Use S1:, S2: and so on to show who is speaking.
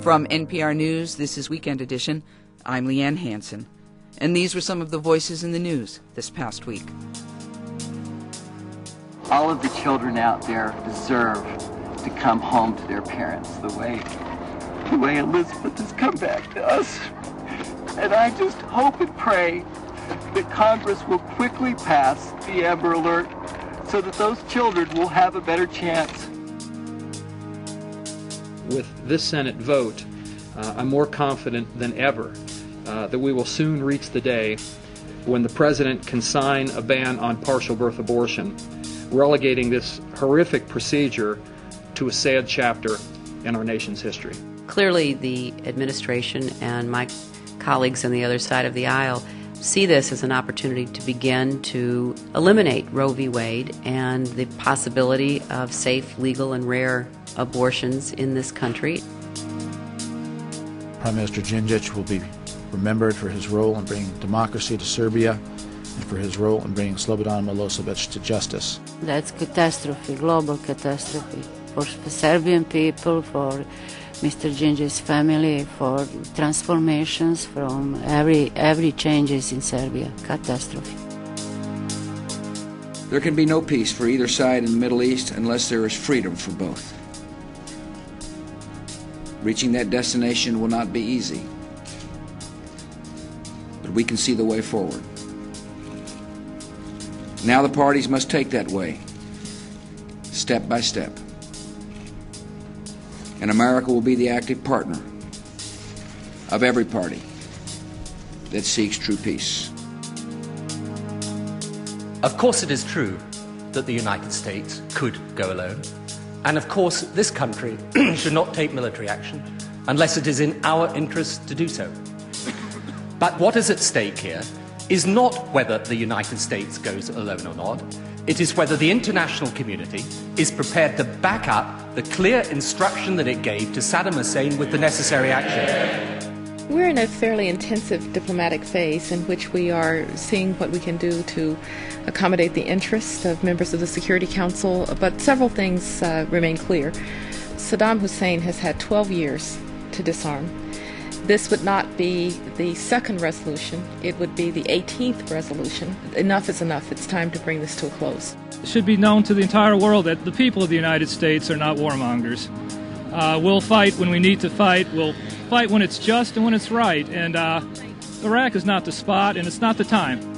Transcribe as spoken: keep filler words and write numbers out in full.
S1: From N P R News, this is Weekend Edition. I'm Leanne Hansen. And these were some of the voices in the news this past week.
S2: All of the children out there deserve to come home to their parents the way, the way Elizabeth has come back to us. And I just hope and pray that Congress will quickly pass the Amber Alert so that those children will have a better chance.
S3: With this Senate vote, uh, I'm more confident than ever uh, that we will soon reach the day when the President can sign a ban on partial birth abortion, relegating this horrific procedure to a sad chapter in our nation's history.
S4: Clearly, the administration and my colleagues on the other side of the aisle see this as an opportunity to begin to eliminate Roe v. Wade and the possibility of safe, legal, and rare abortions in this country.
S5: Prime Minister Đinđić will be remembered for his role in bringing democracy to Serbia and for his role in bringing Slobodan Milosevic to justice.
S6: That's catastrophe, global catastrophe for Serbian people, for Mister Đinđić's family, for transformations from every every changes in Serbia. Catastrophe.
S7: There can be no peace for either side in the Middle East unless there is freedom for both. Reaching that destination will not be easy, but we can see the way forward. Now the parties must take that way, step by step. And America will be the active partner of every party that seeks true peace.
S8: Of course it is true that the United States could go alone. And of course this country should not take military action unless it is in our interest to do so. But what is at stake here is not whether the United States goes alone or not. It is whether the international community is prepared to back up the clear instruction that it gave to Saddam Hussein with the necessary action.
S9: We're in a fairly intensive diplomatic phase in which we are seeing what we can do to accommodate the interests of members of the Security Council, but several things uh, remain clear. Saddam Hussein has had twelve years to disarm. This would not be the second resolution. It would be the eighteenth resolution. Enough is enough. It's time to bring this to a close.
S10: It should be known to the entire world that the people of the United States are not warmongers. Uh, we'll fight when we need to fight. We'll fight when it's just and when it's right. And uh, Iraq is not the spot, and it's not the time.